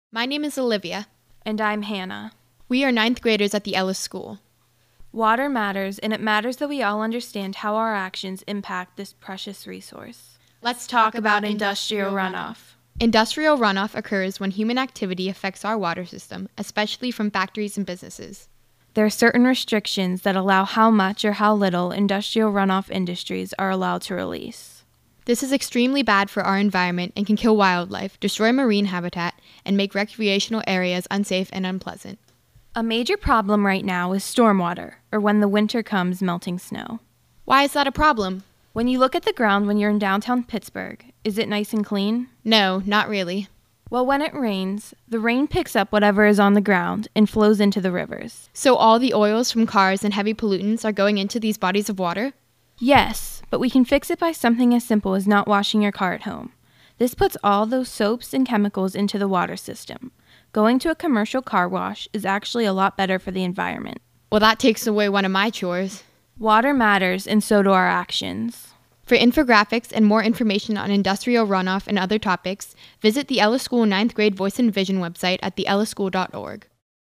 My name is Olivia. And I'm Hannah. We are 9th graders at the Ellis School. Water matters, and it matters that we all understand how our actions impact this precious resource. Let's Talk about industrial runoff. Industrial runoff occurs when human activity affects our water system, especially from factories and businesses. There are certain restrictions that allow how much or how little industrial runoff industries are allowed to release. This is extremely bad for our environment and can kill wildlife, destroy marine habitat, and make recreational areas unsafe and unpleasant. A major problem right now is stormwater, or when the winter comes, melting snow. Why is that a problem? When you look at the ground when you're in downtown Pittsburgh, is it nice and clean? No, not really. Well, when it rains, the rain picks up whatever is on the ground and flows into the rivers. So all the oils from cars and heavy pollutants are going into these bodies of water? Yes, but we can fix it by something as simple as not washing your car at home. This puts all those soaps and chemicals into the water system. Going to a commercial car wash is actually a lot better for the environment. Well, that takes away one of my chores. Water matters, and so do our actions. For infographics and more information on industrial runoff and other topics, visit the Ellis School 9th grade Voice and Vision website at theellischool.org.